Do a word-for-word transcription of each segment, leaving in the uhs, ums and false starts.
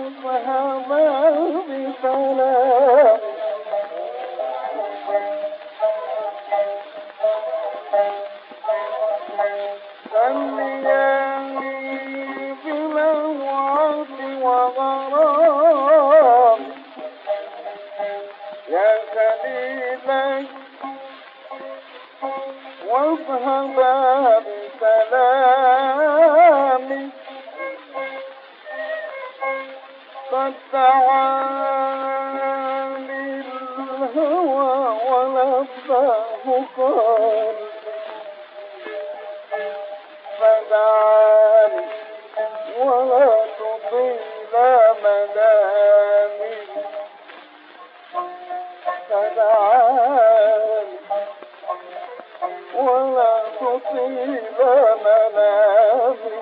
واذهبا بسلام سلياني بلوعة وغرام يا خليلي واذهبا بسلام قد دعاني الهوى ولباه قلبي فدعاني ولا تطيل مدامي فدعاني ولا تطيل منامي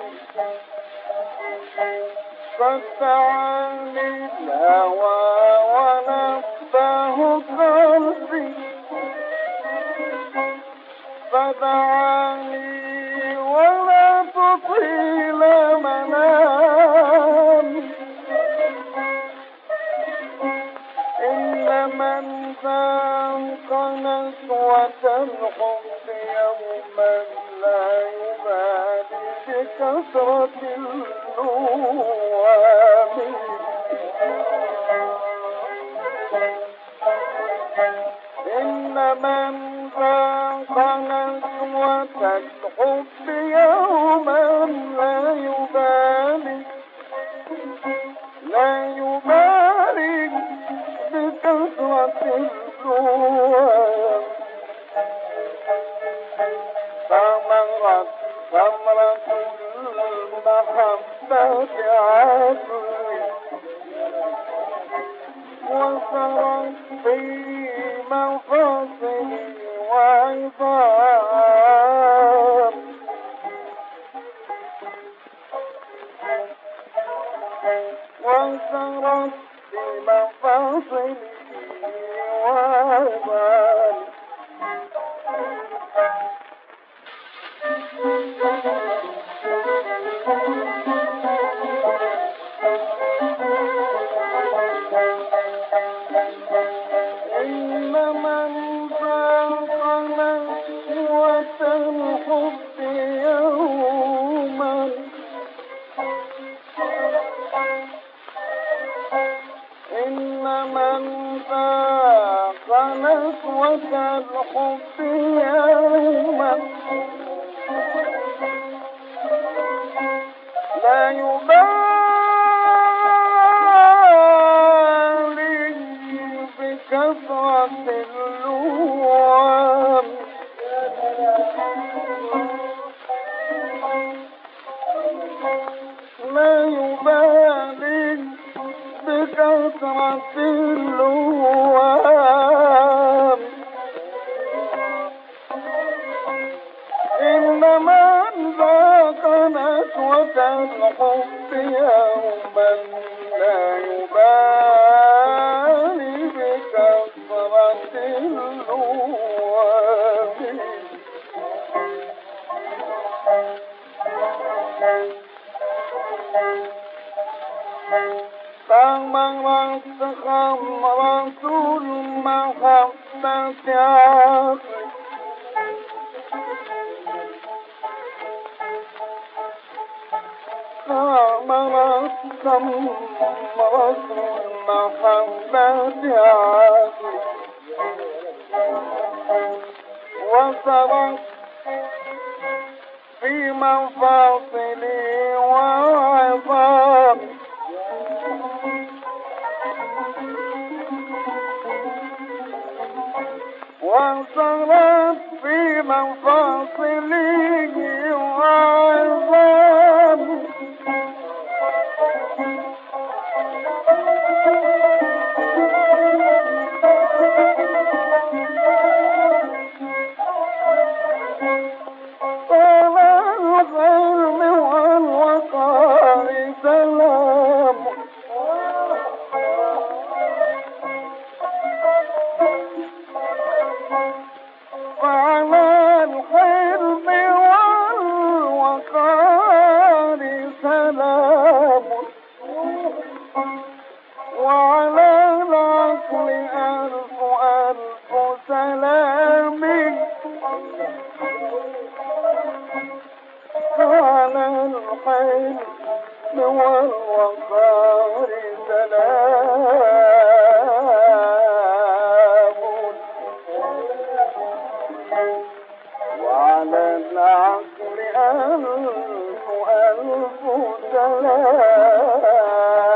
قد دعاني الهوى ونبه قلبي فدعاني ولا تطيل منامي إن من ذاق نسوة الحب يوما لا يبالي بكثرة اللوام إن من ذاق نسوة الحب يوما لا يبالي لا يبالي بكثرة اللوام ثمرت ثمرة المحبة عقلي وسرت في مفاصلي وعظام وسرت في مفاصلي وعظام إن من ذاق نسوة الحب يوما إن من ذاق نسوة الحب يوما لا يبالي بكثرة اللوام لا يبالي بكثرة اللوام إن من ذاق نسوة الحب يوما لا يبالي بكثرة اللوام ثمرت خمرة المحبة عقلي ثمرت ثمرة المحبة عقلي وسرت في مفاصلي وعظامي وسرت في مفاصلي وعظامي فعلى على العقل ألف ألف سلام.